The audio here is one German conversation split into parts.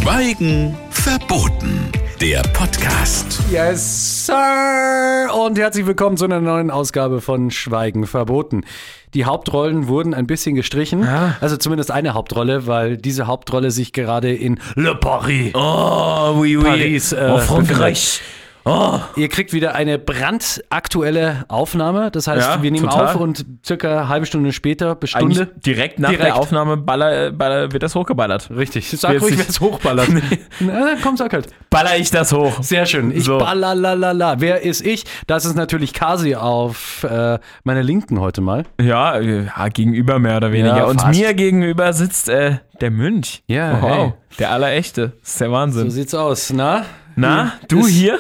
Schweigen verboten. Der Podcast. Yes, Sir! Und herzlich willkommen zu einer neuen Ausgabe von Schweigen verboten. Die Hauptrollen wurden ein bisschen gestrichen. Ja. Also zumindest eine Hauptrolle, weil diese Hauptrolle sich gerade in Le Paris, Paris Frankreich. Ihr kriegt wieder eine brandaktuelle Aufnahme. Das heißt, Ja, wir nehmen total. auf und circa eine halbe Stunde später, bis Stunde. Eigentlich direkt nach der Aufnahme wird das hochgeballert. Richtig. Sag ruhig, wer es hochballert. Na, komm, sag halt. Baller ich das hoch. Sehr schön. Ich So. ballalala. Wer ist ich? Das ist natürlich Kasi auf meiner Linken heute mal. Ja, gegenüber mehr oder weniger. Ja, Und fast. mir gegenüber sitzt der Mönch. Ja, wow. hey. Der Allerechte. Das ist der Wahnsinn. So sieht's aus. Na, Du Ist- hier?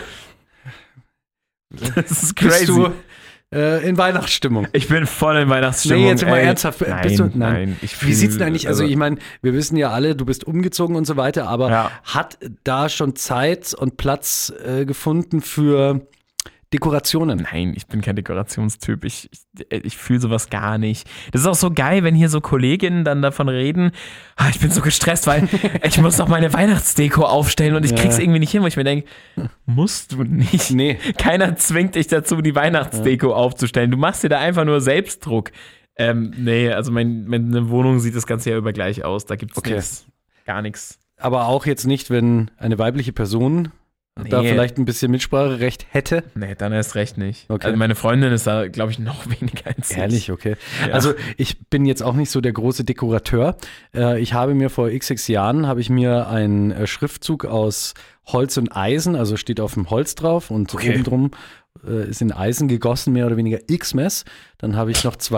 Das ist bist crazy. du in Weihnachtsstimmung? Ich bin voll in Weihnachtsstimmung. Nee, jetzt immer ey. ernsthaft. Nein, Bist du, nein. Wie sieht's denn eigentlich? Also ich meine, wir wissen ja alle, du bist umgezogen und so weiter, aber Ja. hat da schon Zeit und Platz gefunden für Dekorationen? Nein, ich bin kein Dekorationstyp. Ich fühle sowas gar nicht. Das ist auch so geil, wenn hier so Kolleginnen dann davon reden, ich bin so gestresst, weil ich muss noch meine Weihnachtsdeko aufstellen und ich krieg's irgendwie nicht hin, wo ich mir denke, musst du nicht. Nee. Keiner zwingt dich dazu, die Weihnachtsdeko aufzustellen. Du machst dir da einfach nur Selbstdruck. Nee, also meine Wohnung sieht das ganze Jahr über gleich aus. Da gibt's Okay. nichts. Gar nichts. Aber auch jetzt nicht, wenn eine weibliche Person da Nee. vielleicht ein bisschen Mitspracherecht hätte. Nee, dann erst recht nicht. Okay. Also meine Freundin ist da, glaube ich, noch weniger als ich. Ehrlich, okay. Ja. Also ich bin jetzt auch nicht so der große Dekorateur. Ich habe mir vor XX Jahren einen Schriftzug aus Holz und Eisen, also steht auf dem Holz drauf und Okay. oben drum ist in Eisen gegossen, mehr oder weniger Xmas. Dann habe ich noch zwei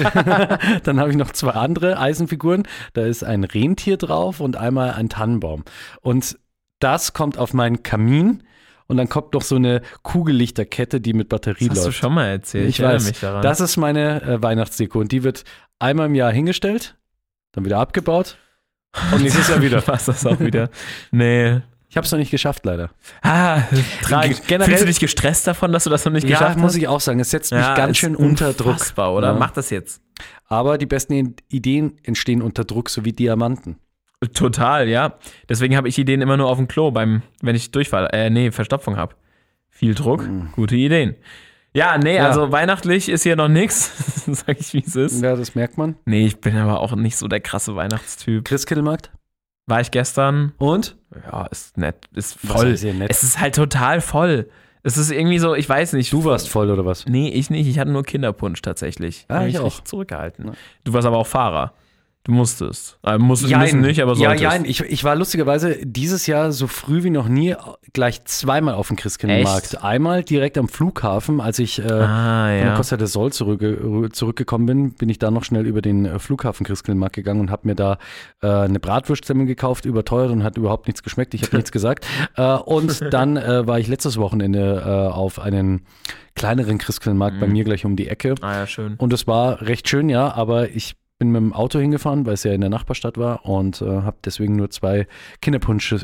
andere Eisenfiguren. Da ist ein Rentier drauf und einmal ein Tannenbaum. Und das kommt auf meinen Kamin. Und dann kommt noch so eine Kugellichterkette, die mit Batterie Das hast du läuft. schon mal erzählt. Ich erinnere weiß, mich daran. das ist meine Weihnachtsdeko und die wird einmal im Jahr hingestellt, dann wieder abgebaut und nächstes Jahr wieder. Was das auch wieder. Nee. Ich habe es noch nicht geschafft, leider. Tragisch. Generell- Fühlst du dich gestresst davon, dass du das noch nicht geschafft muss hast? ich auch sagen, es setzt mich ganz ist schön unter Druck. unfassbar, oder? Ja. Mach das jetzt. Aber die besten Ideen entstehen unter Druck, so wie Diamanten. Total, ja. Deswegen habe ich Ideen immer nur auf dem Klo, wenn ich Verstopfung habe. Viel Druck, gute Ideen. Ja, Ja. also weihnachtlich ist hier noch nix, sag ich, wie es ist. Ja, das merkt man. Nee, ich bin aber auch nicht so der krasse Weihnachtstyp. Christkindlmarkt. War ich gestern? Und? Ja, ist nett, ist Was voll. heißt hier nett? Es ist halt total voll. Es ist irgendwie so, ich weiß nicht. Du warst voll oder was? Nee, ich nicht. Ich hatte nur Kinderpunsch tatsächlich. Ah, Hab ich auch. richtig zurückgehalten. Ja. Du warst aber auch Fahrer. Du musstest. Müssen nicht, aber solltest. Ja, ich war lustigerweise dieses Jahr so früh wie noch nie gleich zweimal auf dem Christkindlmarkt. Echt? Einmal direkt am Flughafen, als ich von der Costa del Sol zurückgekommen bin ich da noch schnell über den Flughafen Christkindlmarkt gegangen und habe mir da eine Bratwurstsemmel gekauft, überteuert und hat überhaupt nichts geschmeckt. Ich habe nichts gesagt. Und dann war ich letztes Wochenende auf einen kleineren Christkindlmarkt bei mir gleich um die Ecke. Ah ja, schön. Und es war recht schön, ja, aber ich bin mit dem Auto hingefahren, weil es ja in der Nachbarstadt war und habe deswegen nur 2 Kinderpunsch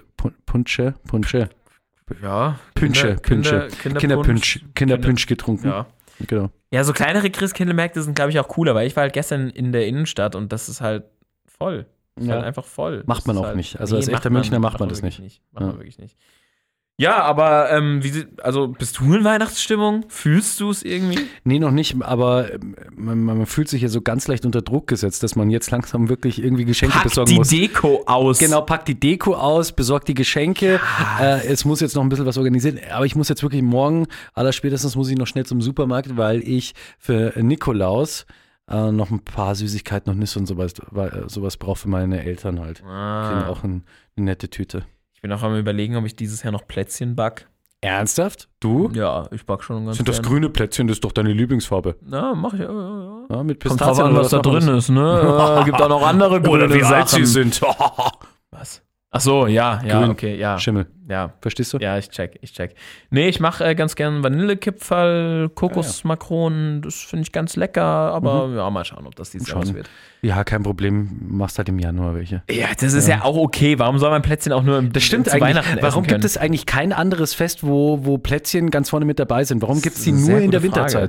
getrunken. Ja. Genau. Ja, so kleinere Christkindlmärkte sind, glaube ich, auch cooler, weil ich war halt gestern in der Innenstadt und das ist halt voll. Ist Ja. halt einfach voll. Macht man Das auch ist halt, nicht. Also als echter Münchner macht man das wirklich nicht. Macht man wirklich nicht. Ja, aber bist du in Weihnachtsstimmung? Fühlst du es irgendwie? Nee, noch nicht, aber man fühlt sich ja so ganz leicht unter Druck gesetzt, dass man jetzt langsam wirklich irgendwie Geschenke besorgen muss. Deko aus. Genau, pack die Deko aus, besorg die Geschenke. Es muss jetzt noch ein bisschen was organisieren, aber ich muss jetzt wirklich morgen, allerspätestens muss ich noch schnell zum Supermarkt, weil ich für Nikolaus noch ein paar Süßigkeiten, noch Nüsse und sowas brauche für meine Eltern halt. Kriegen auch eine nette Tüte. Ich bin auch am Überlegen, ob ich dieses Jahr noch Plätzchen back. Ernsthaft? Du? Ja, ich back schon ganz Sind das gern. grüne Plätzchen? Das ist doch deine Lieblingsfarbe. Ja, mach ich. Ja. Ja, mit Kommt Pistazien drauf an, oder was da noch alles? drin ist, ne? Gibt auch noch andere grüne Sachen. sind. Was? Ach so, ja, Grün. okay, ja. Schimmel. Ja, Verstehst du? ja, ich check. Nee, ich mache ganz gern Vanillekipferl, Kokosmakronen, das finde ich ganz lecker, aber ja, mal schauen, ob das dieses Jahr was wird. Ja, kein Problem. Machst halt im Januar welche. Ja, das ist ja auch okay. Warum soll man Plätzchen auch nur Das stimmt zu eigentlich. Weihnachten Warum essen gibt können? es eigentlich kein anderes Fest, wo Plätzchen ganz vorne mit dabei sind? Warum gibt es die Das ist eine nur sehr in der gute Frage. Winterzeit?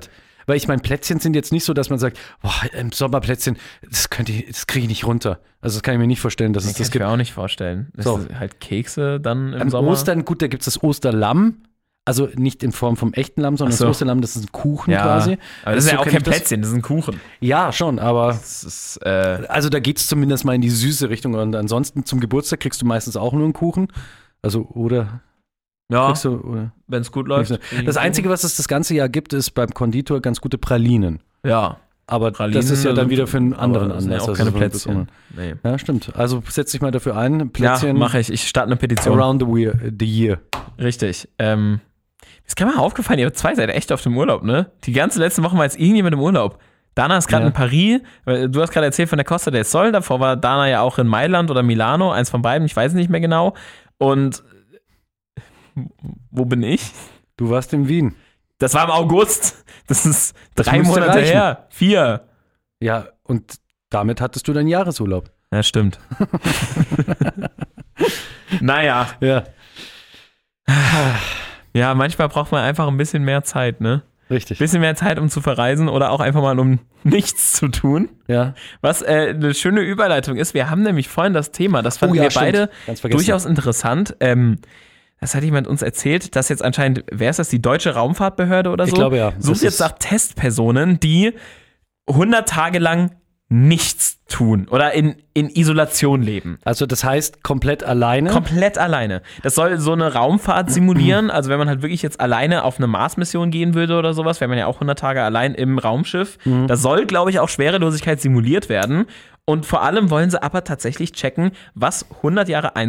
Weil ich meine, Plätzchen sind jetzt nicht so, dass man sagt, boah, im Sommerplätzchen, das kriege ich nicht runter. Also das kann ich mir nicht vorstellen, dass es das gibt. Kann ich mir auch nicht vorstellen. Das ist halt Kekse dann im Sommer. Ostern, gut, da gibt es das Osterlamm. Also nicht in Form vom echten Lamm, sondern das Osterlamm, das ist ein Kuchen quasi. Aber das ist ja auch kein Plätzchen, das ist ein Kuchen. Ja, schon, aber das ist, also da geht es zumindest mal in die süße Richtung. Und ansonsten zum Geburtstag kriegst du meistens auch nur einen Kuchen. Also, oder? Ja, wenn es gut läuft. Das Einzige, was es das ganze Jahr gibt, ist beim Konditor ganz gute Pralinen. Ja. Aber Pralinen, das ist ja dann wieder für einen anderen Anlass. Ja auch keine Plätzchen. Nee. Ja, stimmt. Also setz dich mal dafür ein. Plätzchen. Ja, mache ich. Ich starte eine Petition. Around the year. Richtig. Ist gerade mal aufgefallen, ihr 2 seid echt auf dem Urlaub, ne? Die ganze letzte Woche war jetzt irgendjemand im Urlaub. Dana ist gerade in Paris. Du hast gerade erzählt von der Costa del Sol. Davor war Dana ja auch in Mailand oder Milano. Eins von beiden, ich weiß nicht mehr genau. Und wo bin ich? Du warst in Wien. Das war im August. Das ist 3 Monate her. 4. Ja, und damit hattest du deinen Jahresurlaub. Ja, stimmt. Naja. Ja. Ja, manchmal braucht man einfach ein bisschen mehr Zeit, ne? Richtig. Ein bisschen mehr Zeit, um zu verreisen oder auch einfach mal, um nichts zu tun. Ja. Was eine schöne Überleitung ist, wir haben nämlich vorhin das Thema, das fanden wir beide durchaus interessant. Das hat jemand uns erzählt, dass jetzt anscheinend, wer ist das, die Deutsche Raumfahrtbehörde oder so? Ich glaube ja. Sucht jetzt nach Testpersonen, die 100 Tage lang nichts tun oder in Isolation leben. Also das heißt komplett alleine? Komplett alleine. Das soll so eine Raumfahrt simulieren, also wenn man halt wirklich jetzt alleine auf eine Mars-Mission gehen würde oder sowas, wäre man ja auch 100 Tage allein im Raumschiff. Da soll, glaube ich, auch Schwerelosigkeit simuliert werden. Und vor allem wollen sie aber tatsächlich checken, was 100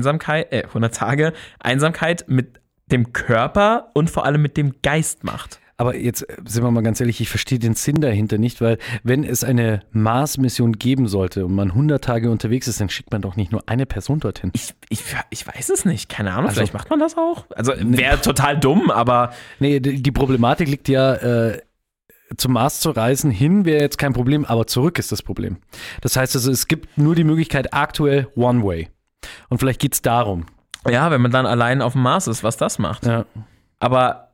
Tage Einsamkeit mit dem Körper und vor allem mit dem Geist macht. Aber jetzt sind wir mal ganz ehrlich, ich verstehe den Sinn dahinter nicht, weil wenn es eine Mars-Mission geben sollte und man 100 Tage unterwegs ist, dann schickt man doch nicht nur eine Person dorthin. Ich weiß es nicht, keine Ahnung, vielleicht macht man das auch. Also wäre total dumm, aber... Nee, die Problematik liegt ja, zum Mars zu reisen, hin wäre jetzt kein Problem, aber zurück ist das Problem. Das heißt also, es gibt nur die Möglichkeit aktuell One-Way. Und vielleicht geht es darum. Ja, wenn man dann allein auf dem Mars ist, was das macht. Ja. Aber...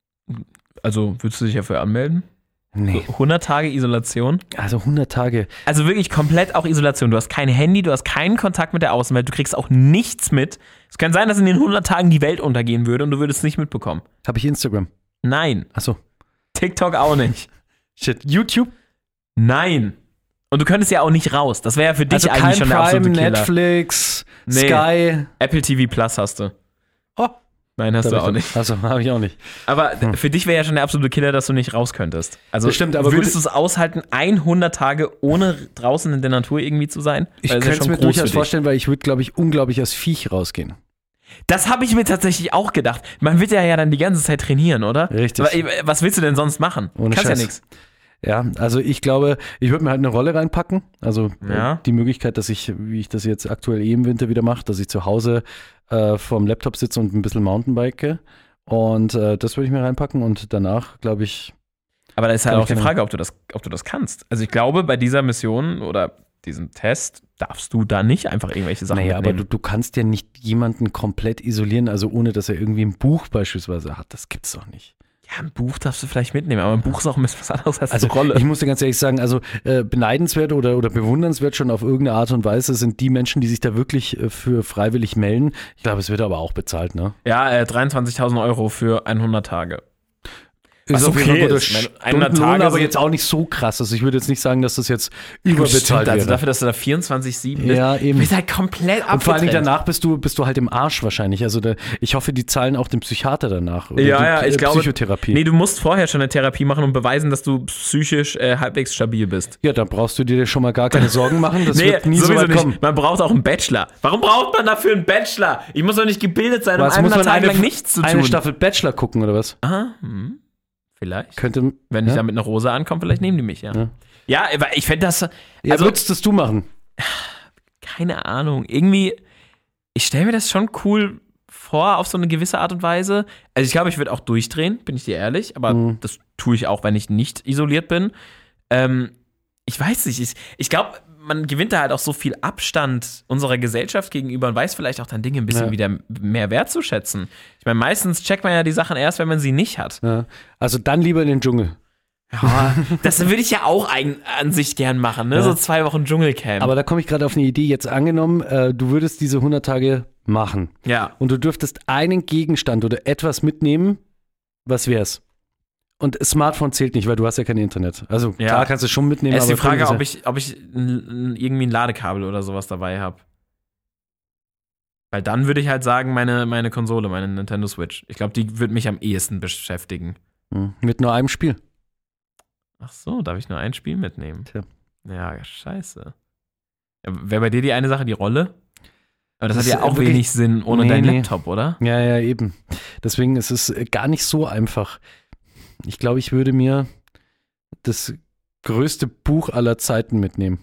Also, würdest du dich dafür anmelden? Nee. 100 Tage Isolation? Also 100 Tage. Also wirklich komplett auch Isolation. Du hast kein Handy, du hast keinen Kontakt mit der Außenwelt, du kriegst auch nichts mit. Es kann sein, dass in den 100 Tagen die Welt untergehen würde und du würdest es nicht mitbekommen. Habe ich Instagram? Nein. Achso. TikTok auch nicht. Shit. YouTube? Nein. Und du könntest ja auch nicht raus. Das wäre ja für dich also eigentlich schon der absolute Killer. Netflix, Sky. Apple TV Plus hast du. Oh. Nein, hast du auch nicht. Also habe ich auch nicht. Aber für dich wäre ja schon der absolute Killer, dass du nicht raus könntest. Also das stimmt, aber würdest du es aushalten, 100 Tage ohne draußen in der Natur irgendwie zu sein? Ich könnte es mir durchaus vorstellen, weil ich würde, glaube ich, unglaublich als Viech rausgehen. Das habe ich mir tatsächlich auch gedacht. Man wird ja dann die ganze Zeit trainieren, oder? Richtig. Was willst du denn sonst machen? Ohne Kannst Scheiß. ja nichts. Ja, also ich glaube, ich würde mir halt eine Rolle reinpacken. Also die Möglichkeit, dass ich, wie ich das jetzt aktuell im Winter wieder mache, dass ich zu Hause vorm Laptop sitze und ein bisschen Mountainbike. Und das würde ich mir reinpacken und danach, glaube ich. Aber da ist halt auch die Frage, ob du das kannst. Also ich glaube, bei dieser Mission oder diesem Test darfst du da nicht einfach irgendwelche Sachen mitnehmen. Aber du kannst ja nicht jemanden komplett isolieren, also ohne dass er irgendwie ein Buch beispielsweise hat. Das gibt's doch nicht. Ja, ein Buch darfst du vielleicht mitnehmen, aber ein Buch ist auch ein bisschen was anderes als eine Rolle. Ich muss dir ganz ehrlich sagen, also beneidenswert oder bewundernswert schon auf irgendeine Art und Weise sind die Menschen, die sich da wirklich für freiwillig melden. Ich glaube, es wird aber auch bezahlt, ne? Ja, 23.000 Euro für 100 Tage. Was okay ist. 100 Tage aber jetzt auch nicht so krass. Also ich würde jetzt nicht sagen, dass das jetzt überbezahlt wird. Also dafür, dass du da 24/7 bist. Ja, eben. Du bist halt komplett abgetrennt. Und vor allem danach bist du halt im Arsch wahrscheinlich. Also ich hoffe, die zahlen auch den Psychiater danach. Oder ja, ich glaube. Psychotherapie. Nee, du musst vorher schon eine Therapie machen und beweisen, dass du psychisch halbwegs stabil bist. Ja, dann brauchst du dir schon mal gar keine Sorgen machen. Das wird nie so weit kommen. Man braucht auch einen Bachelor. Warum braucht man dafür einen Bachelor? Ich muss doch nicht gebildet sein, um 100 Tage lang nichts zu tun. Eine Staffel Bachelor gucken oder was? Aha, vielleicht. Wenn ich da mit einer Rose ankomme, vielleicht nehmen die mich, ja. Ja, aber ich fände das... Also, würdest das du machen? Keine Ahnung. Irgendwie, ich stelle mir das schon cool vor, auf so eine gewisse Art und Weise. Also ich glaube, ich würde auch durchdrehen, bin ich dir ehrlich. Aber das tue ich auch, wenn ich nicht isoliert bin. Ich weiß nicht. Ich glaube, man gewinnt da halt auch so viel Abstand unserer Gesellschaft gegenüber und weiß vielleicht auch dann Dinge ein bisschen wieder mehr wertzuschätzen. Ich meine, meistens checkt man ja die Sachen erst, wenn man sie nicht hat. Ja. Also dann lieber in den Dschungel. Ja, das würde ich ja auch an sich gern machen, ne? Ja. So 2 Wochen Dschungelcamp. Aber da komme ich gerade auf eine Idee. Jetzt angenommen, du würdest diese 100 Tage machen. Ja. Und du dürftest einen Gegenstand oder etwas mitnehmen. Was wär's? Und Smartphone zählt nicht, weil du hast ja kein Internet. Also klar kannst du es schon mitnehmen. Es ist die Frage, ob ich irgendwie ein Ladekabel oder sowas dabei habe. Weil dann würde ich halt sagen, meine Konsole, meine Nintendo Switch. Ich glaube, die wird mich am ehesten beschäftigen. Mit nur einem Spiel. Ach so, darf ich nur ein Spiel mitnehmen? Tja. Ja, scheiße. Wäre bei dir die eine Sache die Rolle? Aber das hat ja auch wenig Sinn ohne deinen Laptop, oder? Ja, eben. Deswegen ist es gar nicht so einfach. Ich glaube, ich würde mir das größte Buch aller Zeiten mitnehmen.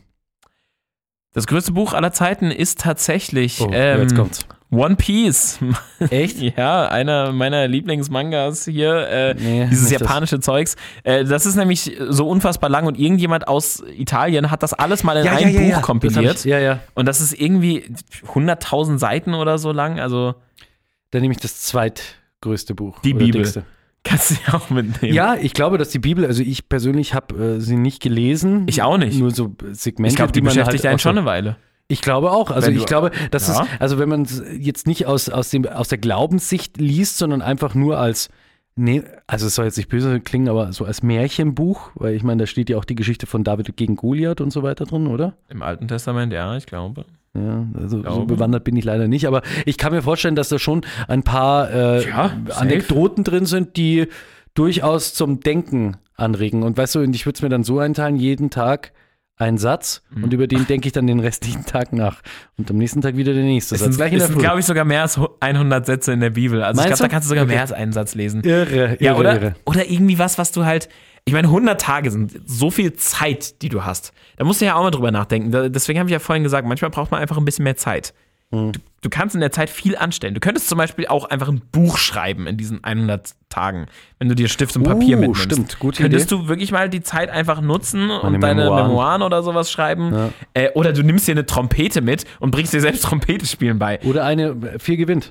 Das größte Buch aller Zeiten ist tatsächlich jetzt kommt's. One Piece. Echt? Ja, einer meiner Lieblingsmangas hier, dieses japanische Zeugs. Das ist nämlich so unfassbar lang und irgendjemand aus Italien hat das alles mal in ein Buch kompiliert. Und das ist irgendwie 100.000 Seiten oder so lang. Also dann nehme ich das zweitgrößte Buch. Die Bibel. Dickste. Kannst du ja auch mitnehmen. Ja, ich glaube, dass die Bibel, also ich persönlich habe sie nicht gelesen. Ich auch nicht. Nur so Segmente. Ich glaube, die beschäftigt einen schon eine Weile. Ich glaube auch. Also ich glaube, das ist, also wenn man es jetzt nicht aus der Glaubenssicht liest, sondern einfach nur als, also es soll jetzt nicht böse klingen, aber so als Märchenbuch, weil ich meine, da steht ja auch die Geschichte von David gegen Goliath und so weiter drin, oder? Im Alten Testament, ja, ich glaube. Ja, also so bewandert bin ich leider nicht, aber ich kann mir vorstellen, dass da schon ein paar Anekdoten drin sind, die durchaus zum Denken anregen. Und weißt du, ich würde es mir dann so einteilen, jeden Tag ein Satz und über den denke ich dann den restlichen Tag nach. Und am nächsten Tag wieder der nächste Satz. Es sind, glaube ich, sogar mehr als 100 Sätze in der Bibel. Also ich glaube, da kannst du sogar mehr als einen Satz lesen. Irre. Oder irgendwie was du halt, ich meine, 100 Tage sind so viel Zeit, die du hast. Da musst du ja auch mal drüber nachdenken. Deswegen habe ich ja vorhin gesagt, manchmal braucht man einfach ein bisschen mehr Zeit. Du kannst in der Zeit viel anstellen. Du könntest zum Beispiel auch einfach ein Buch schreiben in diesen 100 Tagen, wenn du dir Stift und Papier mitnimmst. Stimmt, gute Könntest Idee. Du wirklich mal die Zeit einfach nutzen und deine Memoiren oder sowas schreiben. Ja. Oder du nimmst dir eine Trompete mit und bringst dir selbst Trompete spielen bei. Oder eine 4 gewinnt.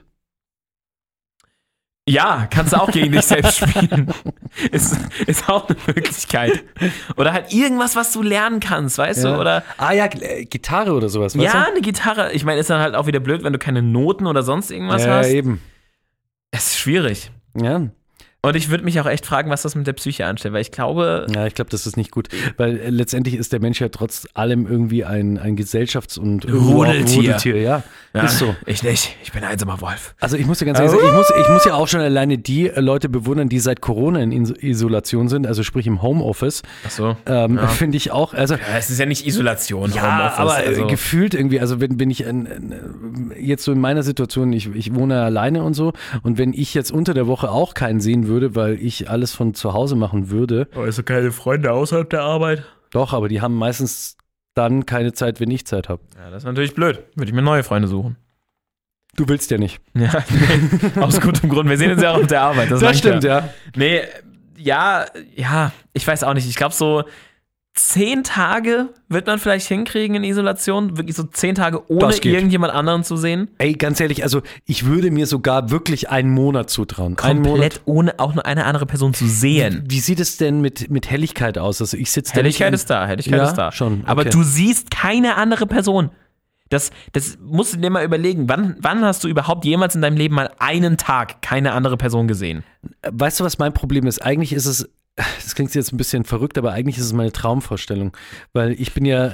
Ja, kannst du auch gegen dich selbst spielen. Ist auch eine Möglichkeit. Oder halt irgendwas, was du lernen kannst, weißt du? Oder Gitarre oder sowas, weißt du? Ja, eine Gitarre. Ich meine, ist dann halt auch wieder blöd, wenn du keine Noten oder sonst irgendwas hast. Ja, eben. Es ist schwierig. Ja. Und ich würde mich auch echt fragen, was das mit der Psyche anstellt, weil ich glaube... Ja, ich glaube, das ist nicht gut, weil letztendlich ist der Mensch ja trotz allem irgendwie ein Gesellschafts- und Rudeltier. Ja, ist so. Ich nicht, ich bin ein einsamer Wolf. Also ich muss ja ganz ehrlich sagen, ich muss ja auch schon alleine die Leute bewundern, die seit Corona in Isolation sind, also sprich im Homeoffice. Ach so. Finde ich auch. Also, es ist ja nicht Isolation, ja, Homeoffice. Aber gefühlt irgendwie, also wenn ich jetzt so in meiner Situation, ich wohne alleine und so, und wenn ich jetzt unter der Woche auch keinen sehen würde, weil ich alles von zu Hause machen würde. Aber hast du keine Freunde außerhalb der Arbeit? Doch, aber die haben meistens dann keine Zeit, wenn ich Zeit habe. Ja, das ist natürlich blöd. Würde ich mir neue Freunde suchen. Du willst ja nicht. Ja, nee, aus gutem Grund. Wir sehen uns ja auch auf der Arbeit. Das stimmt, ja. Nee, ja, ich weiß auch nicht. Ich glaube, so 10 Tage wird man vielleicht hinkriegen in Isolation. Wirklich so 10 Tage ohne irgendjemand anderen zu sehen. Ey, ganz ehrlich, also ich würde mir sogar wirklich einen Monat zutrauen. Komplett ohne auch nur eine andere Person zu sehen. Wie sieht es denn mit Helligkeit aus? Also ich sitze Helligkeit ist da. Schon. Okay. Aber du siehst keine andere Person. Das musst du dir mal überlegen. Wann hast du überhaupt jemals in deinem Leben mal einen Tag keine andere Person gesehen? Weißt du, was mein Problem ist? Eigentlich ist es, das klingt jetzt ein bisschen verrückt, aber eigentlich ist es meine Traumvorstellung. Weil ich bin ja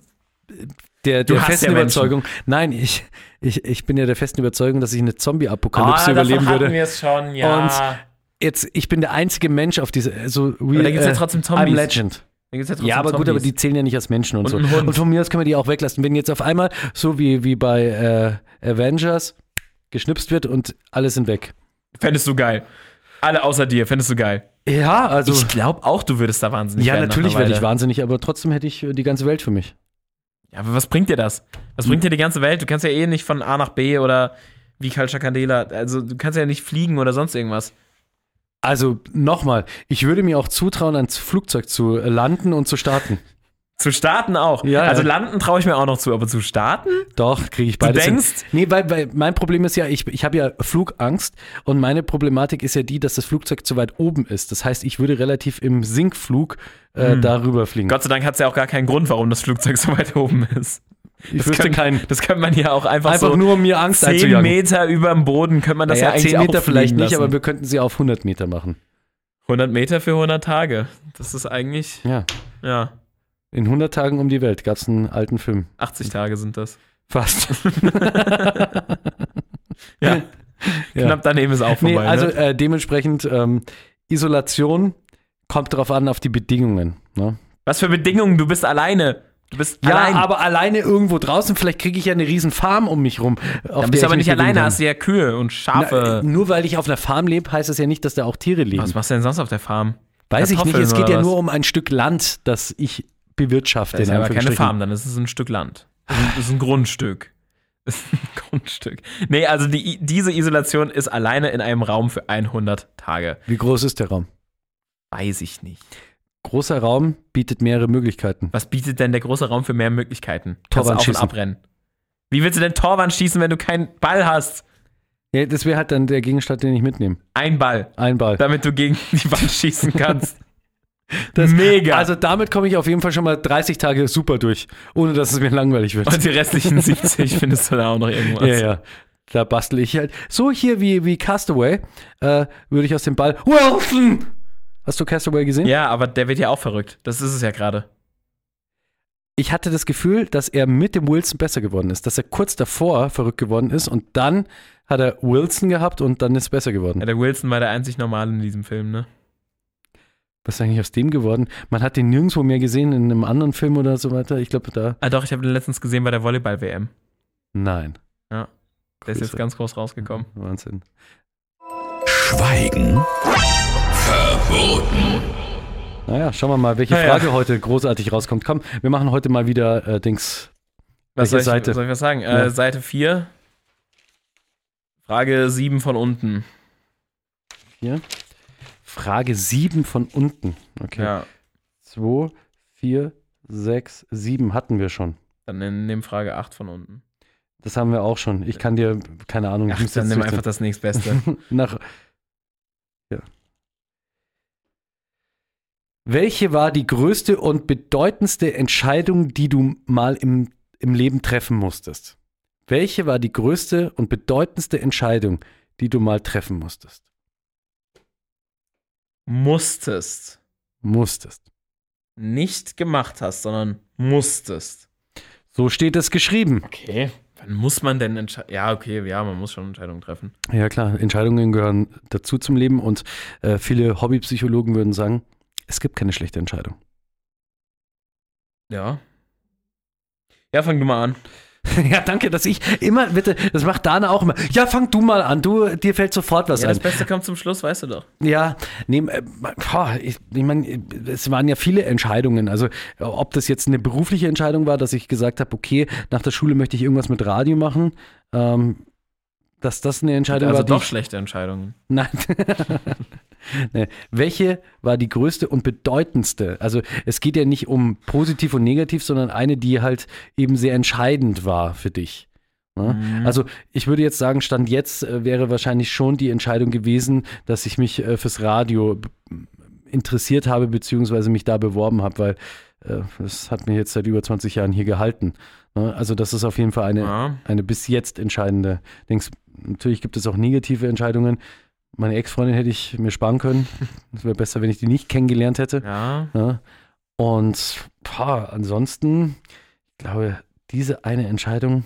der festen Überzeugung, nein, ich bin ja der festen Überzeugung, dass ich eine Zombie-Apokalypse überleben würde. Hatten wir es schon, ja. Und jetzt, ich bin der einzige Mensch auf dieser, so da gibt es ja trotzdem Zombies. I'm Legend. Ja, aber gut, aber die zählen ja nicht als Menschen und so. Und von mir aus können wir die auch weglassen. Wenn jetzt auf einmal, so wie bei Avengers, geschnipst wird und alle sind weg. Fändest du geil. Alle außer dir, fändest du geil. Ja, also. Ich glaube auch, du würdest da wahnsinnig werden. Ja, natürlich werde ich wahnsinnig, aber trotzdem hätte ich die ganze Welt für mich. Ja, aber was bringt dir das? Was bringt dir die ganze Welt? Du kannst ja nicht von A nach B oder wie Kalcha Candela, also du kannst ja nicht fliegen oder sonst irgendwas. Also nochmal, ich würde mir auch zutrauen, ans Flugzeug zu landen und zu starten. Zu starten auch? Ja, also landen traue ich mir auch noch zu, aber zu starten? Doch, kriege ich beides. Du denkst? Nee, weil mein Problem ist ja, ich habe ja Flugangst und meine Problematik ist ja die, dass das Flugzeug zu weit oben ist. Das heißt, ich würde relativ im Sinkflug darüber fliegen. Gott sei Dank hat es ja auch gar keinen Grund, warum das Flugzeug so weit oben ist. Ich wüsste keinen. Das könnte man ja auch einfach so nur um mir Angst 10 einzujagen. Meter über dem Boden könnte man das ja eigentlich 10 Meter auch vielleicht nicht, lassen. aber wir könnten sie auf 100 Meter machen. 100 Meter für 100 Tage. Das ist eigentlich, Ja. In 100 Tagen um die Welt gab es einen alten Film. 80 Tage sind das. Fast. Ja. Knapp daneben ist auch vorbei. Also dementsprechend Isolation kommt darauf an, auf die Bedingungen. Ne? Was für Bedingungen? Du bist alleine. Allein. Aber alleine irgendwo draußen, vielleicht kriege ich ja eine riesen Farm um mich rum. Dann bist du aber nicht alleine, hast du ja Kühe und Schafe. Nur weil ich auf einer Farm lebe, heißt das ja nicht, dass da auch Tiere leben. Was machst du denn sonst auf der Farm? Weiß ich nicht, es geht ja nur um ein Stück Land, das ich bewirtschafte. Das ist aber keine Farm, dann ist es ein Stück Land. Das ist ein Grundstück. Das ist ein Grundstück. Nee, also diese Isolation ist alleine in einem Raum für 100 Tage. Wie groß ist der Raum? Weiß ich nicht. Großer Raum bietet mehrere Möglichkeiten. Was bietet denn der große Raum für mehr Möglichkeiten? Torwand schießen. Auf und abrennen. Wie willst du denn Torwand schießen, wenn du keinen Ball hast? Ja, das wäre halt dann der Gegenstand, den ich mitnehme. Ein Ball. Damit du gegen die Wand schießen kannst. Mega. Also damit komme ich auf jeden Fall schon mal 30 Tage super durch, ohne dass es mir langweilig wird. Und die restlichen 70 findest du da auch noch irgendwas. Ja. Da bastel ich halt. So hier wie Castaway würde ich aus dem Ball Wilson! Hast du Castaway gesehen? Ja, aber der wird ja auch verrückt. Das ist es ja gerade. Ich hatte das Gefühl, dass er mit dem Wilson besser geworden ist. Dass er kurz davor verrückt geworden ist und dann hat er Wilson gehabt und dann ist es besser geworden. Ja, der Wilson war der einzig Normale in diesem Film, ne? Was ist eigentlich aus dem geworden? Man hat den nirgendwo mehr gesehen in einem anderen Film oder so weiter. Ich glaube, da. Ah, doch, ich habe den letztens gesehen bei der Volleyball-WM. Nein. Ja. Der ist jetzt ganz groß rausgekommen. Wahnsinn. Schweigen verboten. Naja, schauen wir mal, welche Frage heute großartig rauskommt. Komm, wir machen heute mal wieder Welche Seite? Soll ich was sagen? Seite 4. Frage 7 von unten. Hier. Frage 7 von unten. Okay. Ja. 2, 4, 6, 7 hatten wir schon. Dann nimm Frage 8 von unten. Das haben wir auch schon. Ich kann dir, keine Ahnung. Ach, dann nimm einfach das nächstbeste. Welche war die größte und bedeutendste Entscheidung, die du mal im Leben treffen musstest? Welche war die größte und bedeutendste Entscheidung, die du mal treffen musstest? Musstest. Nicht gemacht hast, sondern musstest. So steht es geschrieben. Okay. Wann muss man denn entscheiden? Ja, okay, man muss schon Entscheidungen treffen. Ja, klar. Entscheidungen gehören dazu zum Leben und viele Hobbypsychologen würden sagen, es gibt keine schlechte Entscheidung. Ja. Ja, fang du mal an. Ja, danke, dass ich immer, bitte, das macht Dana auch immer. Ja, fang du mal an, dir fällt sofort was ein. Das Beste kommt zum Schluss, weißt du doch. Ja, ich meine, es waren ja viele Entscheidungen. Also, ob das jetzt eine berufliche Entscheidung war, dass ich gesagt habe, okay, nach der Schule möchte ich irgendwas mit Radio machen, dass das eine Entscheidung war. Also doch schlechte Entscheidungen. Nein. Nee. Welche war die größte und bedeutendste? Also es geht ja nicht um positiv und negativ, sondern eine, die halt eben sehr entscheidend war für dich. Ne? Mhm. Also ich würde jetzt sagen, Stand jetzt wäre wahrscheinlich schon die Entscheidung gewesen, dass ich mich fürs Radio interessiert habe, beziehungsweise mich da beworben habe, weil das hat mir jetzt seit über 20 Jahren hier gehalten. Ne? Also das ist auf jeden Fall eine bis jetzt entscheidende. Natürlich gibt es auch negative Entscheidungen. Meine Ex-Freundin hätte ich mir sparen können. Es wäre besser, wenn ich die nicht kennengelernt hätte. Ja. Und ansonsten, ich glaube, diese eine Entscheidung.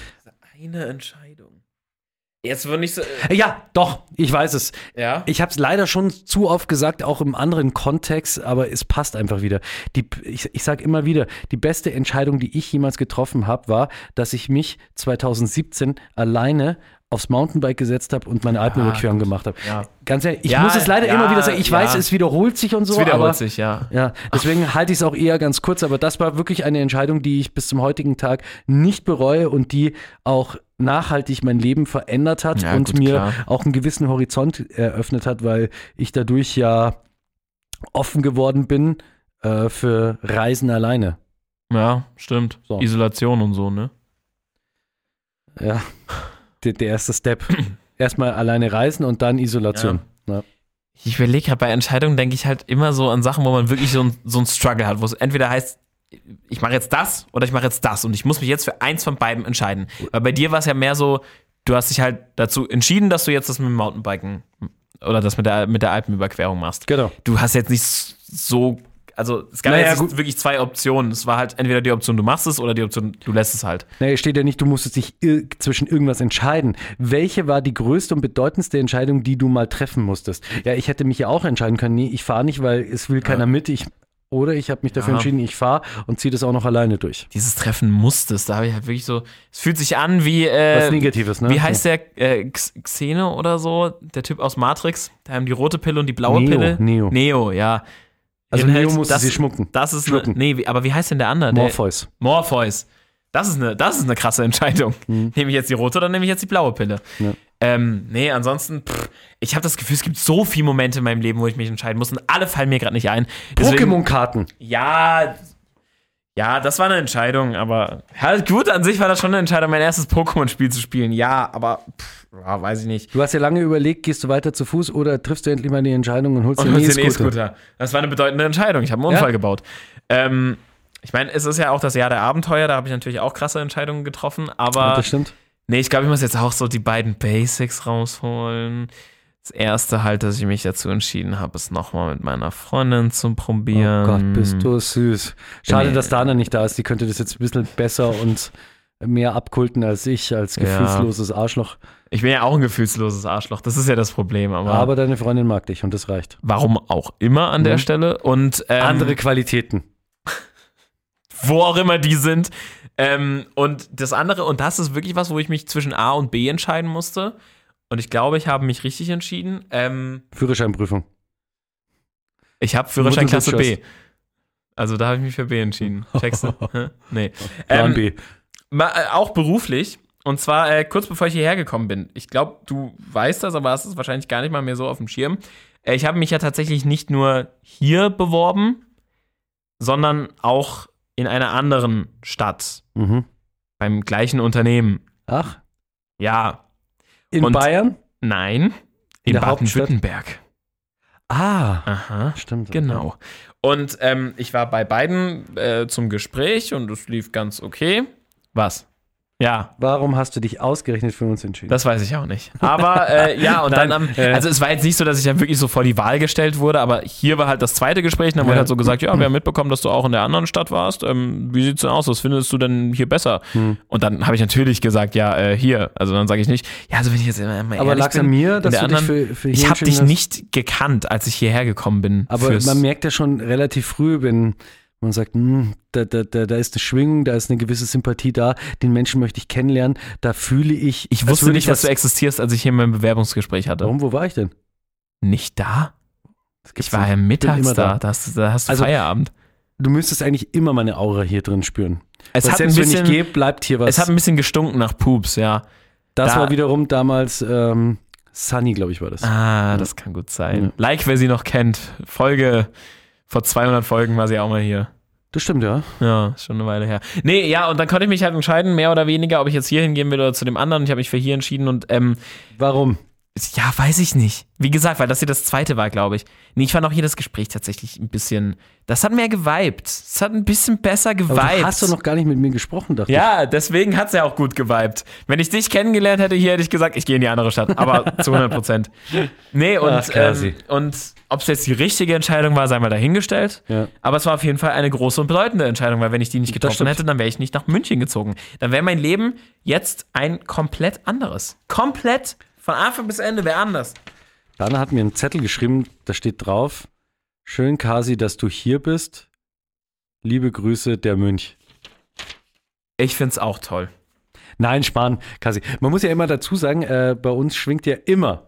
Jetzt wird nicht so. Ja, doch, ich weiß es. Ja? Ich habe es leider schon zu oft gesagt, auch im anderen Kontext, aber es passt einfach wieder. Ich sage immer wieder, die beste Entscheidung, die ich jemals getroffen habe, war, dass ich mich 2017 alleine aufs Mountainbike gesetzt habe und meine Alpenüberquerung gemacht habe. Ja. Ganz ehrlich, ich muss es leider immer wieder sagen, ich weiß, es wiederholt sich und so. Es wiederholt sich, ja. Deswegen halte ich es auch eher ganz kurz, aber das war wirklich eine Entscheidung, die ich bis zum heutigen Tag nicht bereue und die auch nachhaltig mein Leben verändert hat und mir auch einen gewissen Horizont eröffnet hat, weil ich dadurch ja offen geworden bin für Reisen alleine. Ja, stimmt. So. Isolation und so, ne? Ja, der erste Step. Erstmal alleine reisen und dann Isolation. Ja. Ich überlege gerade, bei Entscheidungen denke ich halt immer so an Sachen, wo man wirklich so ein Struggle hat, wo es entweder heißt, ich mache jetzt das oder ich mache jetzt das und ich muss mich jetzt für eins von beiden entscheiden. Weil bei dir war es ja mehr so, du hast dich halt dazu entschieden, dass du jetzt das mit dem Mountainbiken oder das mit der Alpenüberquerung machst. Genau. Du hast jetzt nicht so, also es gab jetzt nicht wirklich zwei Optionen. Es war halt entweder die Option, du machst es oder die Option, du lässt es halt. Naja, steht ja nicht, du musstest dich zwischen irgendwas entscheiden. Welche war die größte und bedeutendste Entscheidung, die du mal treffen musstest? Ja, ich hätte mich ja auch entscheiden können, nee, ich fahre nicht, weil es will keiner mit, ich habe mich dafür entschieden, ich fahre und ziehe das auch noch alleine durch. Dieses Treffen musstest, da habe ich halt wirklich so, es fühlt sich an wie was Negatives, ne? Wie heißt der Xeno oder so, der Typ aus Matrix, da haben die rote Pille und die blaue Pille. Neo, ja. Also Neo musste sie schmucken. Das ist aber wie heißt denn der andere? Morpheus. Das ist eine krasse Entscheidung. Nehme ich jetzt die rote oder nehme ich jetzt die blaue Pille? Ja. Ansonsten, ich habe das Gefühl, es gibt so viele Momente in meinem Leben, wo ich mich entscheiden muss und alle fallen mir gerade nicht ein. Pokémon-Karten. Ja, das war eine Entscheidung, aber halt gut, an sich war das schon eine Entscheidung, mein erstes Pokémon-Spiel zu spielen. Ja, aber weiß ich nicht. Du hast ja lange überlegt, gehst du weiter zu Fuß oder triffst du endlich mal die Entscheidung und holst den E-Scooter? Das war eine bedeutende Entscheidung. Ich habe einen Unfall gebaut. Ich meine, es ist ja auch das Jahr der Abenteuer, da habe ich natürlich auch krasse Entscheidungen getroffen, aber ja, das stimmt. Nee, ich glaube, ich muss jetzt auch so die beiden Basics rausholen. Das erste halt, dass ich mich dazu entschieden habe, ist nochmal mit meiner Freundin zu probieren. Oh Gott, bist du süß. Schade, dass Dana nicht da ist. Die könnte das jetzt ein bisschen besser und mehr abkulten als ich, als gefühlsloses Arschloch. Ich bin ja auch ein gefühlsloses Arschloch. Das ist ja das Problem. Aber deine Freundin mag dich und das reicht. Warum auch immer an der Stelle. Und andere Qualitäten. Wo auch immer die sind. Und das andere, und das ist wirklich was, wo ich mich zwischen A und B entscheiden musste. Und ich glaube, ich habe mich richtig entschieden. Führerscheinprüfung. Ich habe Führerscheinklasse B. Also da habe ich mich für B entschieden. Checkst du? Nee. Plan B. Auch beruflich. Und zwar kurz bevor ich hierher gekommen bin. Ich glaube, du weißt das, aber hast es wahrscheinlich gar nicht mal mehr so auf dem Schirm. Ich habe mich ja tatsächlich nicht nur hier beworben, sondern auch in einer anderen Stadt. Beim gleichen Unternehmen. Ach? Ja. In Bayern? Nein. In Baden-Württemberg. Aha. Stimmt. Genau. Und ich war bei beiden zum Gespräch und es lief ganz okay. Was? Ja. Warum hast du dich ausgerechnet für uns entschieden? Das weiß ich auch nicht. Aber und dann also es war jetzt nicht so, dass ich dann wirklich so vor die Wahl gestellt wurde, aber hier war halt das zweite Gespräch, dann wurde halt so gesagt, ja, wir haben mitbekommen, dass du auch in der anderen Stadt warst. Wie sieht's denn aus? Was findest du denn hier besser? Und dann habe ich natürlich gesagt, ja, hier. Also dann sage ich nicht, ja, also wenn ich jetzt immer ehrlich aber lag's an mir, dass du dich für hier ich habe dich nicht gekannt, als ich hierher gekommen bin. Aber man merkt ja schon relativ früh, wenn man sagt, da ist eine Schwingung, da ist eine gewisse Sympathie da, den Menschen möchte ich kennenlernen, da fühle ich... Ich wusste nicht, dass du existierst, als ich hier mein Bewerbungsgespräch hatte. Warum, wo war ich denn? Nicht da? Ich war ja mittags da hast du also, Feierabend. Du müsstest eigentlich immer meine Aura hier drin spüren. Es hat selbst ein bisschen, wenn ich gehe, bleibt hier was. Es hat ein bisschen gestunken nach Pups, ja. Das war wiederum damals Sunny, glaube ich, war das. Das kann gut sein. Ja. Like, wer sie noch kennt. Vor 200 Folgen war sie auch mal hier. Das stimmt, ja. Ja, ist schon eine Weile her. Nee, ja, und dann konnte ich mich halt entscheiden, mehr oder weniger, ob ich jetzt hier hingehen will oder zu dem anderen. Ich habe mich für hier entschieden und warum? Ja, weiß ich nicht. Wie gesagt, weil das hier das zweite war, glaube ich. Nee, ich fand auch hier das Gespräch tatsächlich ein bisschen, das hat mehr geweibt. Es hat ein bisschen besser geweibt. Aber du hast doch noch gar nicht mit mir gesprochen, dachte ich. Ja, deswegen hat es ja auch gut geweibt. Wenn ich dich kennengelernt hätte hier, hätte ich gesagt, ich gehe in die andere Stadt. Aber zu 100%. Nee, und ob es jetzt die richtige Entscheidung war, sei mal dahingestellt. Ja. Aber es war auf jeden Fall eine große und bedeutende Entscheidung, weil wenn ich die nicht getroffen hätte, dann wäre ich nicht nach München gezogen. Dann wäre mein Leben jetzt ein komplett anderes. Komplett. Von Anfang bis Ende, wer anders. Dana hat mir einen Zettel geschrieben, da steht drauf, schön Kasi, dass du hier bist. Liebe Grüße, der Mönch. Ich find's auch toll. Nein, Spahn, Kasi. Man muss ja immer dazu sagen, bei uns schwingt ja immer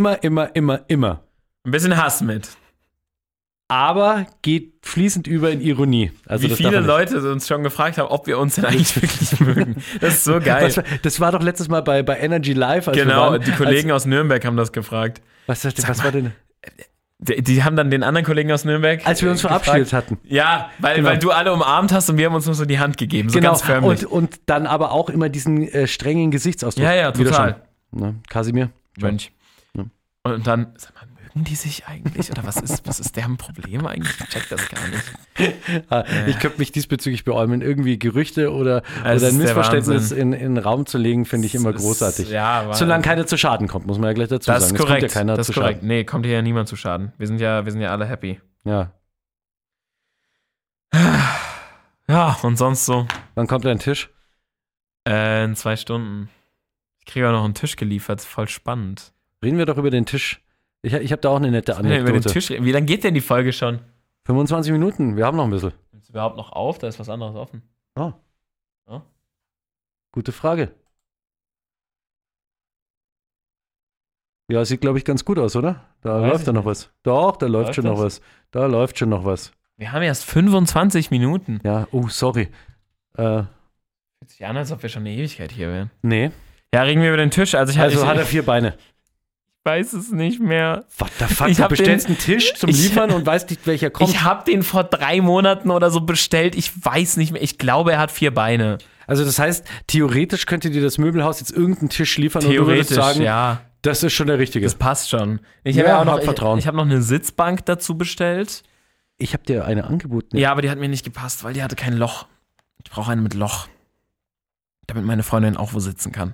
ein bisschen Hass mit. Aber geht fließend über in Ironie. Also wie viele Leute uns schon gefragt haben, ob wir uns denn eigentlich wirklich mögen. Das ist so geil. Das war doch letztes Mal bei Energy Live. Genau, die Kollegen aus Nürnberg haben das gefragt. Was war denn? Die haben dann den anderen Kollegen aus Nürnberg als wir uns verabschiedet hatten. Ja, weil du alle umarmt hast und wir haben uns nur so die Hand gegeben, so ganz förmlich. Und dann aber auch immer diesen strengen Gesichtsausdruck. Ja, total. Ne? Kasimir. Mönch. Ja. Und dann, sag mal, mögen die sich eigentlich? Oder was ist deren Problem eigentlich? Ich check das gar nicht. Ich könnte mich diesbezüglich beäumeln. Irgendwie Gerüchte oder ein Missverständnis in den Raum zu legen, finde ich immer großartig. Solange keiner zu Schaden kommt, muss man ja gleich dazu sagen. Das ist korrekt. Kommt ja keiner zu Schaden. Nee, kommt hier ja niemand zu Schaden. Wir sind ja alle happy. Ja. Ja, und sonst so. Wann kommt dein Tisch? In 2 Stunden. Ich kriege auch noch einen Tisch geliefert. Voll spannend. Reden wir doch über den Tisch. Ich habe da auch eine nette Anekdote. Über den Tisch. Wie lange geht denn die Folge schon? 25 Minuten. Wir haben noch ein bisschen. Ist überhaupt noch auf? Da ist was anderes offen. Oh. Gute Frage. Ja, sieht, glaube ich, ganz gut aus, oder? Da läuft ja noch was. Doch, da läuft schon noch was. Da läuft schon noch was. Wir haben erst 25 Minuten. Ja, sorry. Fühlt sich an, als ob wir schon eine Ewigkeit hier wären. Nee. Ja, reden wir über den Tisch. Also hat er 4 Beine. Ich weiß es nicht mehr. What the fuck? Du bestellst einen Tisch zum Liefern und weißt nicht, welcher kommt. Ich habe den vor 3 Monaten oder so bestellt. Ich weiß nicht mehr. Ich glaube, er hat 4 Beine. Also das heißt, theoretisch könnte dir das Möbelhaus jetzt irgendeinen Tisch liefern und du würdest sagen, ja. Das ist schon der richtige. Das passt schon. Ich habe auch noch Vertrauen. Ich habe noch eine Sitzbank dazu bestellt. Ich habe dir eine angeboten. Ja, aber die hat mir nicht gepasst, weil die hatte kein Loch. Ich brauche eine mit Loch. Damit meine Freundin auch wo sitzen kann.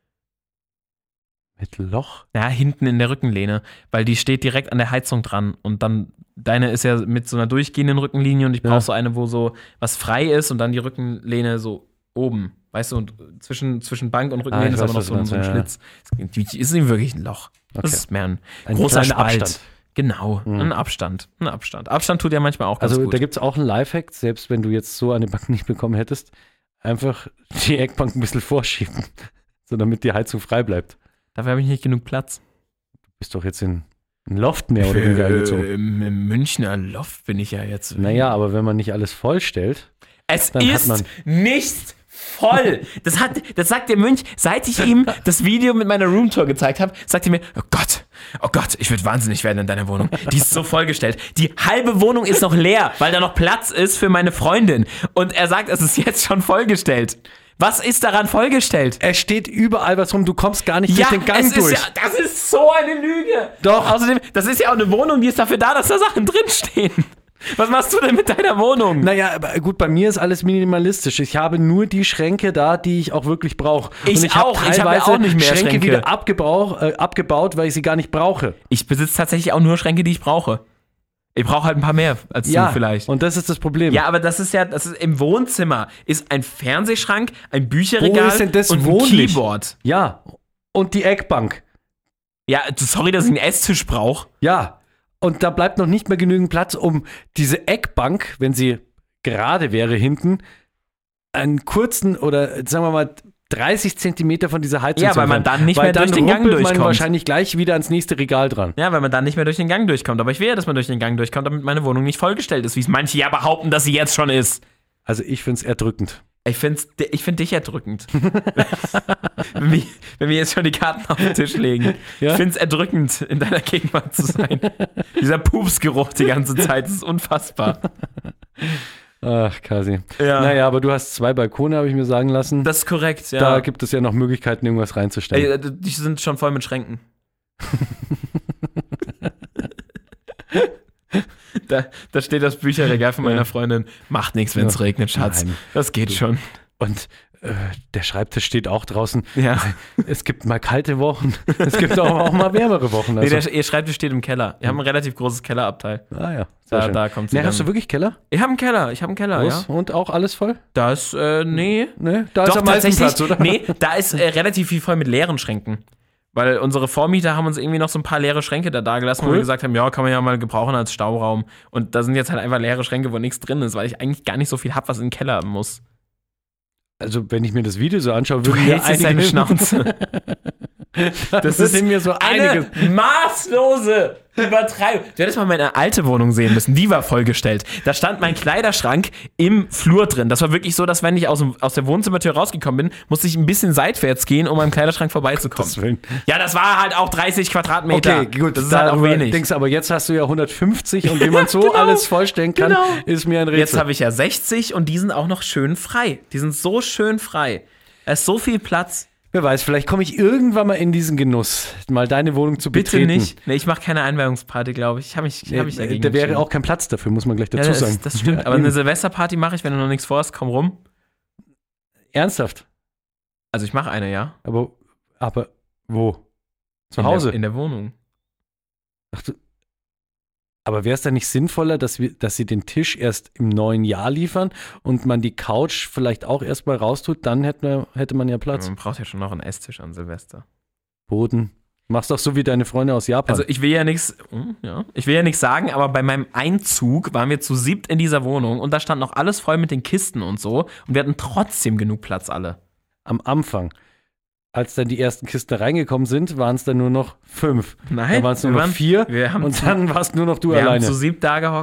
Mit Loch? Ja, hinten in der Rückenlehne. Weil die steht direkt an der Heizung dran. Und dann, deine ist ja mit so einer durchgehenden Rückenlinie und ich brauche so eine, wo so was frei ist und dann die Rückenlehne so oben. Weißt du, und zwischen Bank und Rückenlehne ist aber noch so ein Schlitz. Die ist nicht wirklich ein Loch. Okay. Das ist mehr ein großer Spalt. Abstand. Genau, ein Abstand. Abstand tut ja manchmal auch ganz gut. Also da gibt es auch einen Lifehack, selbst wenn du jetzt so eine Bank nicht bekommen hättest, einfach die Eckbank ein bisschen vorschieben, so damit die Heizung frei bleibt. Dafür habe ich nicht genug Platz. Du bist doch jetzt in ein Loft mehr oder weniger eingezogen. Im Münchner Loft bin ich ja jetzt. Naja, aber wenn man nicht alles vollstellt, es ist nicht voll. Das sagt der Mönch, seit ich ihm das Video mit meiner Roomtour gezeigt habe, sagt er mir, oh Gott, ich würde wahnsinnig werden in deiner Wohnung. Die ist so vollgestellt. Die halbe Wohnung ist noch leer, weil da noch Platz ist für meine Freundin. Und er sagt, es ist jetzt schon vollgestellt. Was ist daran vollgestellt? Es steht überall was rum, du kommst gar nicht durch den Gang durch. Ja, das ist so eine Lüge. Doch. Außerdem, das ist ja auch eine Wohnung, die ist dafür da, dass da Sachen drinstehen. Was machst du denn mit deiner Wohnung? Naja, aber gut, bei mir ist alles minimalistisch. Ich habe nur die Schränke da, die ich auch wirklich brauche. Ich habe teilweise auch nicht mehr Schränke wieder abgebaut, weil ich sie gar nicht brauche. Ich besitze tatsächlich auch nur Schränke, die ich brauche. Ich brauche halt ein paar mehr als du vielleicht. Und das ist das Problem. Ja, aber das ist im Wohnzimmer ist ein Fernsehschrank, ein Bücherregal Wo ist denn das und wohnlich? Ein Keyboard. Ja, und die Eckbank. Ja, sorry, dass ich einen Esstisch brauche. Ja, und da bleibt noch nicht mehr genügend Platz, um diese Eckbank, wenn sie gerade wäre hinten, einen kurzen oder sagen wir mal 30 Zentimeter von dieser Heizung zu weil man dann nicht mehr durch den Gang durchkommt. Man wahrscheinlich gleich wieder ans nächste Regal dran. Ja, weil man dann nicht mehr durch den Gang durchkommt. Aber ich will ja, dass man durch den Gang durchkommt, damit meine Wohnung nicht vollgestellt ist, wie es manche ja behaupten, dass sie jetzt schon ist. Also ich finde es erdrückend. Ich find dich erdrückend. wenn wir jetzt schon die Karten auf den Tisch legen. Ja? Ich finde es erdrückend, in deiner Gegenwart zu sein. Dieser Pupsgeruch die ganze Zeit, das ist unfassbar. Ach, Kasi. Ja. Naja, aber du hast 2 Balkone, habe ich mir sagen lassen. Das ist korrekt, ja. Da gibt es ja noch Möglichkeiten, irgendwas reinzustellen. Die sind schon voll mit Schränken. Da steht das Bücherregal von meiner Freundin. Macht nichts, wenn es regnet, Schatz. Nein. Das geht schon. Und der Schreibtisch steht auch draußen. Ja. Es gibt mal kalte Wochen. Es gibt auch mal wärmere Wochen. Also. Nee, ihr Schreibtisch steht im Keller. Wir haben ein relativ großes Kellerabteil. Ah ja. Da kommt sie. Hast du wirklich Keller? Ich habe einen Keller, ja. Und auch alles voll? Das, nee. Da ist am meisten Platz, oder? Nee, da ist relativ viel voll mit leeren Schränken. Weil unsere Vormieter haben uns irgendwie noch so ein paar leere Schränke da gelassen, wo wir gesagt haben, ja, kann man ja mal gebrauchen als Stauraum. Und da sind jetzt halt einfach leere Schränke, wo nichts drin ist, weil ich eigentlich gar nicht so viel habe, was in den Keller muss. Also, wenn ich mir das Video so anschaue, du hältst jetzt deine Schnauze. Das ist mir so eine maßlose Übertreibung. Du hättest mal meine alte Wohnung sehen müssen. Die war vollgestellt. Da stand mein Kleiderschrank im Flur drin. Das war wirklich so, dass wenn ich aus der Wohnzimmertür rausgekommen bin, musste ich ein bisschen seitwärts gehen, um am Kleiderschrank vorbeizukommen. Ja, das war halt auch 30 Quadratmeter. Okay, gut. Das ist halt auch wenig. Denkst, aber jetzt hast du ja 150 und wie man so alles vollstellen kann, ist mir ein Rätsel. Jetzt habe ich ja 60 und die sind auch noch schön frei. Die sind so schön frei. Da ist so viel Platz. Wer weiß, vielleicht komme ich irgendwann mal in diesen Genuss, mal deine Wohnung zu betreten. Bitte nicht. Nee, ich mache keine Einweihungsparty, glaube ich. Ich habe mich dagegen Da wäre auch kein Platz dafür, muss man gleich dazu sagen. Das stimmt. Aber eine Silvesterparty mache ich, wenn du noch nichts vorhast, komm rum. Ernsthaft? Also ich mache eine, ja. Aber wo? Zu Hause? In der Wohnung. Ach du. Aber wäre es dann nicht sinnvoller, dass sie den Tisch erst im neuen Jahr liefern und man die Couch vielleicht auch erstmal raustut, dann hätte man ja Platz. Ja, man braucht ja schon noch einen Esstisch an Silvester. Boden. Machst doch so wie deine Freunde aus Japan. Also ich will ja nichts sagen, aber bei meinem Einzug waren wir zu 7 in dieser Wohnung und da stand noch alles voll mit den Kisten und so und wir hatten trotzdem genug Platz alle. Am Anfang. Als dann die ersten Kisten reingekommen sind, waren es dann nur noch 5. Nein, dann waren es nur noch 4 und dann warst nur noch du alleine. Wir haben zu 7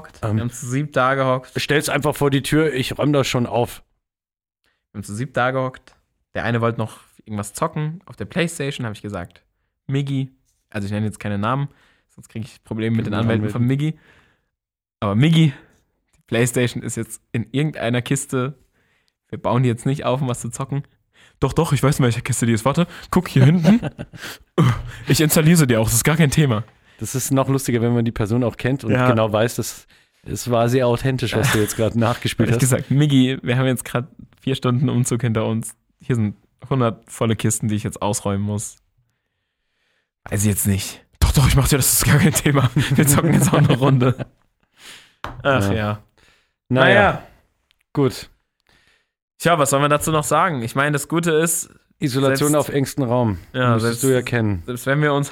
da gehockt. Stell's einfach vor die Tür, ich räume das schon auf. Wir haben zu 7 da gehockt. Der eine wollte noch irgendwas zocken auf der Playstation, habe ich gesagt. Miggi, also ich nenne jetzt keine Namen, sonst kriege ich Probleme mit den Anwälten von Miggi. Aber Miggi, die Playstation ist jetzt in irgendeiner Kiste. Wir bauen die jetzt nicht auf, um was zu zocken. Doch, ich weiß, in welcher Kiste die ist. Warte, guck hier hinten. Ich installiere sie dir auch, das ist gar kein Thema. Das ist noch lustiger, wenn man die Person auch kennt und genau weiß, dass es war sehr authentisch, was du jetzt gerade nachgespielt hast. Ich habe gesagt, Miggi, wir haben jetzt gerade 4 Stunden Umzug hinter uns. Hier sind 100 volle Kisten, die ich jetzt ausräumen muss. Weiß ich jetzt nicht. Doch, ich mach dir das ist gar kein Thema. Wir zocken jetzt auch eine Runde. Ach ja. Naja. Gut. Tja, was soll man dazu noch sagen? Ich meine, das Gute ist... Isolation auf engstem Raum. Ja, müsstest du ja kennen. Selbst wenn wir uns...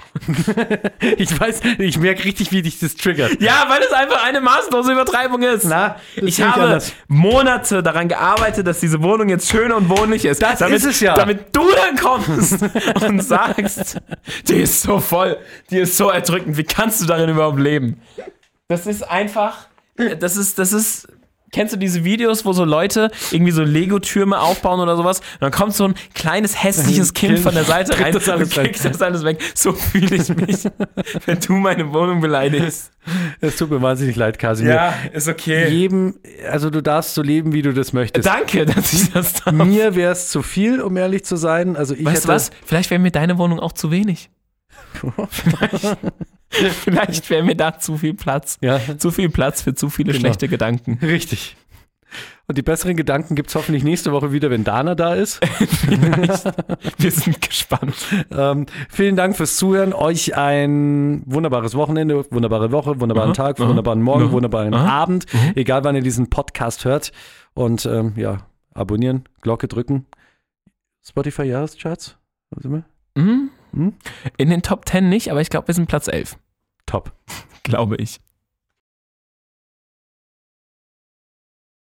Ich weiß, ich merke richtig, wie dich das triggert. Ja, weil es einfach eine maßlose Übertreibung ist. Ich habe Monate daran gearbeitet, dass diese Wohnung jetzt schön und wohnlich ist. Das ist es ja. Damit du dann kommst und sagst, die ist so voll, die ist so erdrückend, wie kannst du darin überhaupt leben? Das ist einfach... Das ist... Kennst du diese Videos, wo so Leute irgendwie so Lego-Türme aufbauen oder sowas? Und dann kommt so ein kleines, hässliches Kind von der Seite rein und kriegt das alles weg. So fühle ich mich, wenn du meine Wohnung beleidigst. Es tut mir wahnsinnig leid, Kasimir. Ja, ist okay. Also du darfst so leben, wie du das möchtest. Danke, dass ich das darf. Mir wäre es zu viel, um ehrlich zu sein. Also weißt du was? Vielleicht wäre mir deine Wohnung auch zu wenig. Vielleicht wäre mir da zu viel Platz. Ja. Zu viel Platz für zu viele schlechte Gedanken. Richtig. Und die besseren Gedanken gibt es hoffentlich nächste Woche wieder, wenn Dana da ist. Wir sind gespannt. Vielen Dank fürs Zuhören. Euch ein wunderbares Wochenende, wunderbare Woche, wunderbaren Tag, wunderbaren Morgen, wunderbaren Abend. Egal, wann ihr diesen Podcast hört. Und abonnieren, Glocke drücken. Spotify Jahrescharts. In den Top 10 nicht, aber ich glaube, wir sind Platz 11. Top. Glaube ich.